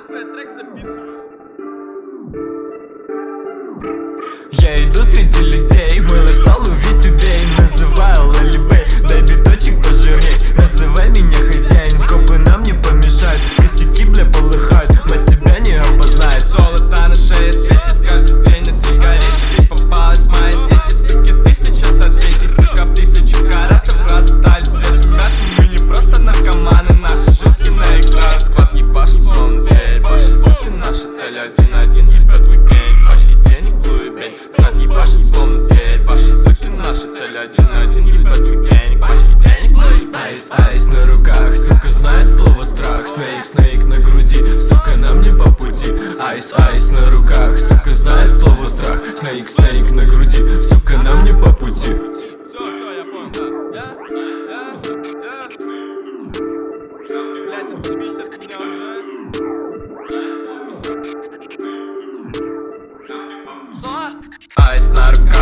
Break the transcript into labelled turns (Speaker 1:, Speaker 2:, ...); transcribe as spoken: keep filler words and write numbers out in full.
Speaker 1: нахуй я трек записываю?
Speaker 2: Я иду среди людей, мой лайфстайл увидеть убей. Называю лалибей, дай биточек пожирней. Называй меня хозяин, копы нам не помешают. Косяки, бля, полыхают, мать тебя не опознает.
Speaker 1: Золото на шее светит каждый день на сигарете. Ты попалась в мои сети, в суке тысяча соцветий. Сука, в тысячу карат обрастали цветом мяты. Мы не просто наркоманы, наша жизнь киноэкран. Сквад ебашит, словно зверь. Ваши суки, наша цель один-один. Ебет уикенд, пачки денег в луебень. Сквад ебашит, словно зверь. Ваши суки, наша цель один-один. Ебет уикенд, пачки денег в луебень.
Speaker 2: Айс, айс на руках, сука знает слово страх. Снейк, снейк на груди, сука нам не по пути. Айс, айс на руках, сука знает слово страх. Снейк, снейк на груди, сука нам не по пути.
Speaker 1: Все, все, я понял, да. Я, я, я. Блять, отъебись от меня уже. Что?
Speaker 2: Айс на руках.